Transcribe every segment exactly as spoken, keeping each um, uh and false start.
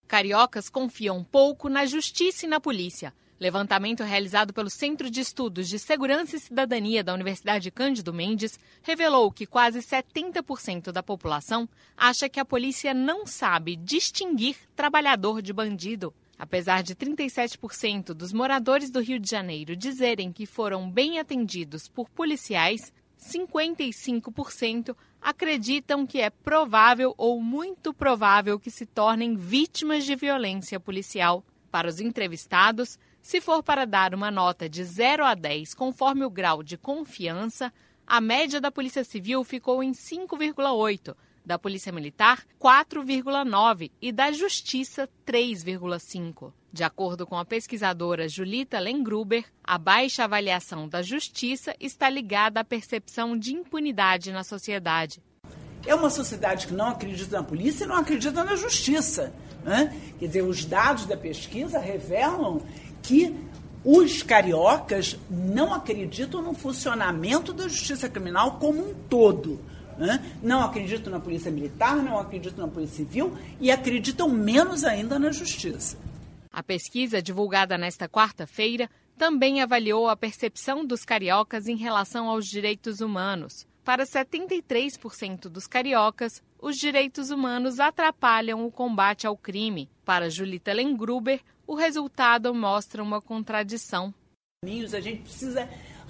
Cariocas confiam pouco na justiça e na polícia. Levantamento realizado pelo Centro de Estudos de Segurança e Cidadania da Universidade Cândido Mendes revelou que quase setenta por cento da população acha que a polícia não sabe distinguir trabalhador de bandido. Apesar de trinta e sete por cento dos moradores do Rio de Janeiro dizerem que foram bem atendidos por policiais, cinquenta e cinco por cento acreditam que é provável ou muito provável que se tornem vítimas de violência policial. Para os entrevistados, se for para dar uma nota de zero a dez conforme o grau de confiança, a média da Polícia Civil ficou em cinco vírgula oito, da Polícia Militar quatro vírgula nove e da Justiça três vírgula cinco. De acordo com a pesquisadora Julita Lengruber, a baixa avaliação da Justiça está ligada à percepção de impunidade na sociedade. É uma sociedade que não acredita na polícia e não acredita na justiça, né? Quer dizer, os dados da pesquisa revelam que os cariocas não acreditam no funcionamento da justiça criminal como um todo, né? Não acreditam na polícia militar, não acreditam na polícia civil e acreditam menos ainda na justiça. A pesquisa, divulgada nesta quarta-feira, também avaliou a percepção dos cariocas em relação aos direitos humanos. Para setenta e três por cento dos cariocas, os direitos humanos atrapalham o combate ao crime. Para Julita Lengruber, o resultado mostra uma contradição. A gente precisa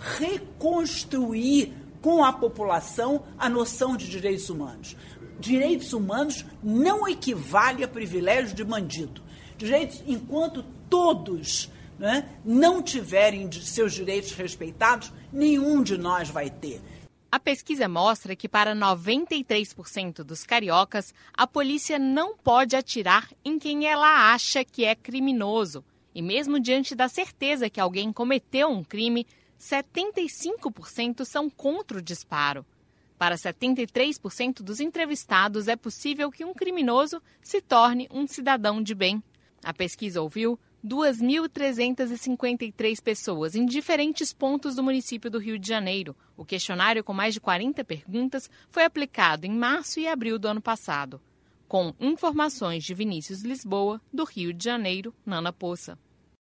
reconstruir com a população a noção de direitos humanos. Direitos humanos não equivale a privilégio de bandido. Direitos, enquanto todos, né, não tiverem seus direitos respeitados, nenhum de nós vai ter. A pesquisa mostra que para noventa e três por cento dos cariocas, a polícia não pode atirar em quem ela acha que é criminoso. E mesmo diante da certeza que alguém cometeu um crime, setenta e cinco por cento são contra o disparo. Para setenta e três por cento dos entrevistados, é possível que um criminoso se torne um cidadão de bem. A pesquisa ouviu duas mil trezentas e cinquenta e três pessoas em diferentes pontos do município do Rio de Janeiro. O questionário, com mais de quarenta perguntas, foi aplicado em março e abril do ano passado. Com informações de Vinícius Lisboa, do Rio de Janeiro, Nana Poça.